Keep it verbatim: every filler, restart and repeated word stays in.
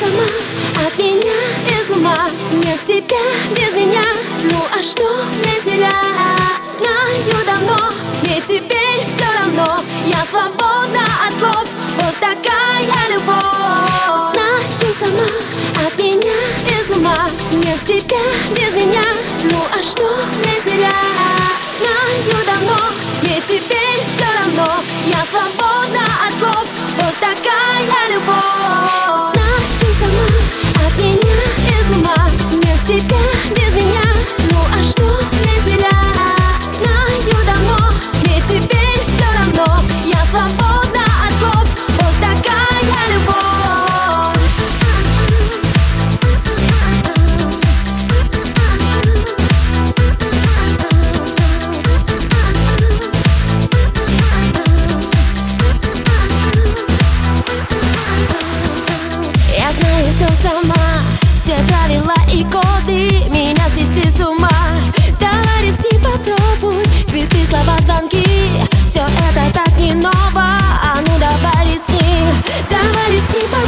сама от меня без ума. Нет тебя без меня, ну а что мне терять? Знаю давно, ведь теперь все равно я свободна от слов, вот такая любовь. Знаю сама от меня без ума. Нет тебя без меня, ну а что мне терять? Знаю давно, ведь теперь все равно я свободна от слов, вот такая любовь. Знаю сама от меня без ума. Нет тебя без меня, ну а что мне терять? Знаю давно, ведь теперь все равно я свободна от слов, вот такая любовь. Я знаю все сама, все правила и коды меня свести с ума. Давай рискни, попробуй, цветы, слова, звонки, все это так не ново. А ну давай рискни, давай рискни, попробуй.